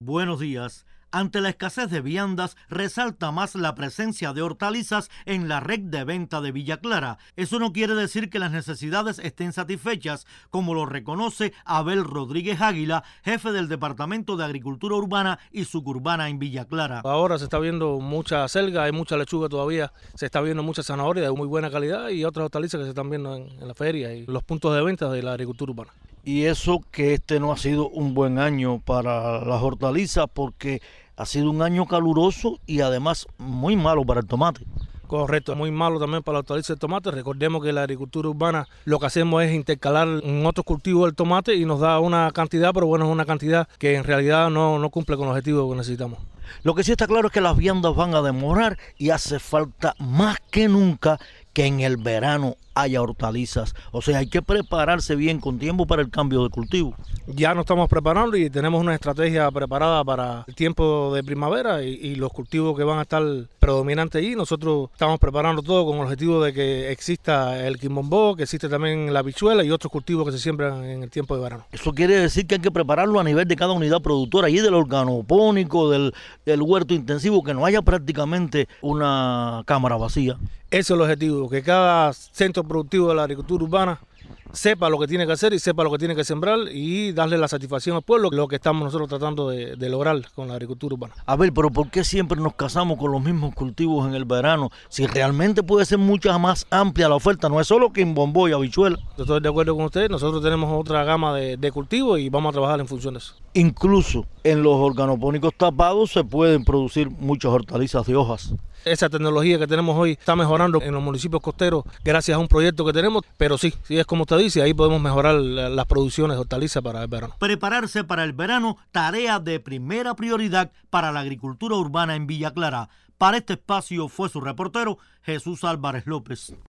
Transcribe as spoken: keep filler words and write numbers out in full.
Buenos días. Ante la escasez de viandas, resalta más la presencia de hortalizas en la red de venta de Villa Clara. Eso no quiere decir que las necesidades estén satisfechas, como lo reconoce Abel Rodríguez Águila, jefe del Departamento de Agricultura Urbana y Suburbana en Villa Clara. Ahora se está viendo mucha selga, hay mucha lechuga todavía, se está viendo mucha zanahoria de muy buena calidad y otras hortalizas que se están viendo en, en la feria y los puntos de venta de la agricultura urbana. Y eso que este no ha sido un buen año para las hortalizas porque ha sido un año caluroso y además muy malo para el tomate. Correcto, muy malo también para la hortaliza del tomate. Recordemos que la agricultura urbana lo que hacemos es intercalar en otros cultivos el tomate y nos da una cantidad, pero bueno, es una cantidad que en realidad no, no cumple con los objetivos que necesitamos. Lo que sí está claro es que las viandas van a demorar y hace falta más que nunca que en el verano haya hortalizas. O sea, hay que prepararse bien con tiempo para el cambio de cultivo. Ya nos estamos preparando y tenemos una estrategia preparada para el tiempo de primavera y, y los cultivos que van a estar predominantes allí. Nosotros estamos preparando todo con el objetivo de que exista el quimbombó, que existe también la habichuela y otros cultivos que se siembran en el tiempo de verano. Eso quiere decir que hay que prepararlo a nivel de cada unidad productora, y del organopónico, del, del huerto intensivo, que no haya prácticamente una cámara vacía. Ese es el objetivo, que cada centro productivo de la agricultura urbana sepa lo que tiene que hacer y sepa lo que tiene que sembrar y darle la satisfacción al pueblo, lo que estamos nosotros tratando de, de lograr con la agricultura urbana. A ver, pero ¿por qué siempre nos casamos con los mismos cultivos en el verano? Si realmente puede ser mucha más amplia la oferta, no es solo quimbombó y habichuela. Estoy de acuerdo con usted, nosotros tenemos otra gama de, de cultivos y vamos a trabajar en función de eso. Incluso en los organopónicos tapados se pueden producir muchas hortalizas de hojas. Esa tecnología que tenemos hoy está mejorando en los municipios costeros gracias a un proyecto que tenemos, pero sí, sí es como usted dice, ahí podemos mejorar las producciones de hortalizas para el verano. Prepararse para el verano, tarea de primera prioridad para la agricultura urbana en Villa Clara. Para este espacio fue su reportero Jesús Álvarez López.